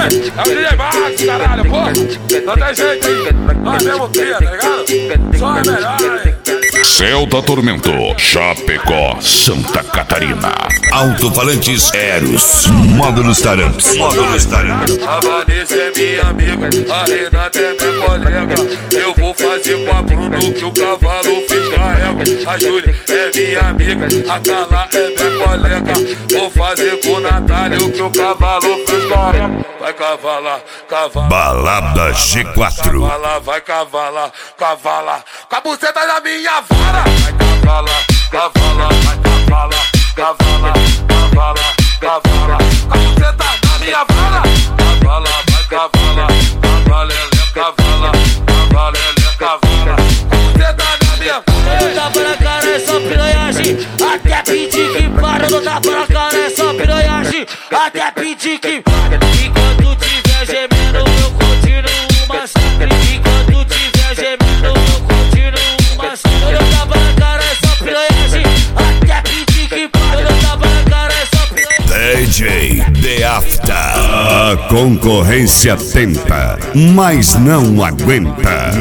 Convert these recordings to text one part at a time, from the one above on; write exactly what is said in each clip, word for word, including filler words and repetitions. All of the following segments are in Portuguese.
Ei, é o D J Max, caralho, porra. Não tem jeito aí. Nós mesmo cria, tá ligado? Só é melhor, hein? Celta Tormento, Chapecó, Santa Catarina. Alto-falantes Eros, Módulos Taramps. Módulos Taramps. A Vanessa é minha amiga, a Renata é minha colega. Eu vou fazer com a Bruno que o cavalo fez carrega. A Júlia é minha amiga, a Carla é minha colega. Vou fazer com a Natália o que o cavalo fez carrega. Vai cavalar, cavalar. Balada G quatro. Cavalar, vai cavalar, cavalar. Com a buceta da minha vara. Vai cavalar, cavalar, vai cavalar, cavalar, cavalar, cavalar. Com a buceta da minha vara. Cavalar, vai cavalar, cavalar, cavalar, cavalar, cavalar. Com a buceta da minha vara. Eu tava na cara, é só piranhagem. Até pedir que para, eu tava na cara, é só piranhagem. Até pedir que para. Enquanto tiver gemendo, eu continuo massacre. Enquanto tiver gemendo, eu continuo massacre. Eu tava na cara, é só piranhagem. Até pedir que para, eu tava na cara, é só piranhagem. D J The After. A concorrência tenta, mas não aguenta.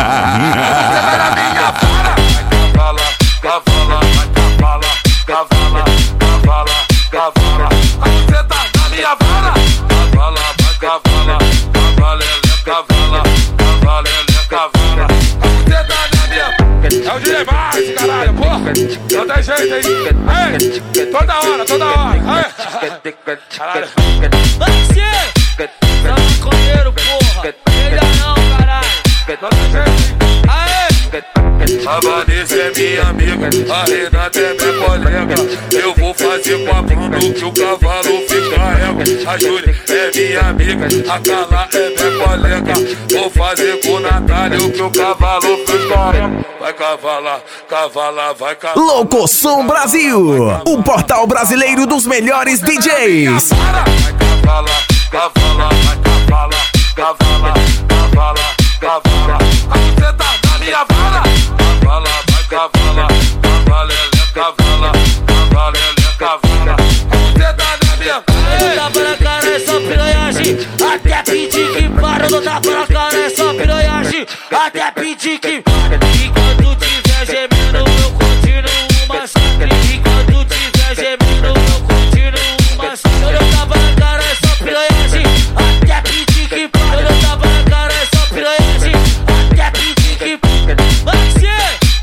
Cavala, cavala, cavala, cavala, cavala. A buceta na minha vara. Cavala, cavala, cavala, cavala, cavala, cavala. A buceta na minha. É o D J Max, caralho, porra. Não tem jeito aí. Ei, toda hora, toda hora. Ei. Caralho. Vai ser! Tá maconheiro, porra! Ainda não, caralho! Não tem jeito. Aê! A Vanessa é minha amiga, a Renata é minha colega. Eu vou fazer com a Bruno que o cavalo fez carrega. A Júlia é minha amiga, a Carla é minha colega. Vou fazer com a Natália o que o cavalo fez carrega. Vai cavalar, cavalar, vai cavalar. Locoção Brasil, o portal brasileiro dos melhores D Js. Vai cavalar, cavalar, vai cavalar, cavalar, cavalar, cavalar. A buceta na minha vara. Cavala, vai cavala, cavala, cavala, cavala, cavala. A buceta na minha vara. Eu tava na cara, é só piranhagem. Até pedir que para, eu tava na cara, é só piranhagem. Até pedir que para. Enquanto tiver gemendo, eu continuo massacre. Enquanto tiver gemendo, eu continuo massacre. Eu tava na cara, é só piranhagem. Até pedir que para, eu tava na cara, é só piranhagem. Até pedir que para. Vai ser!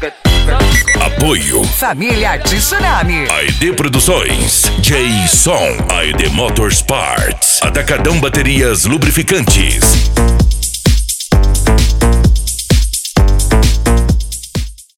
Apoio Família Tsunami. A E D Produções, J-Som, A E D Motorsports, Atacadão Baterias Lubrificantes.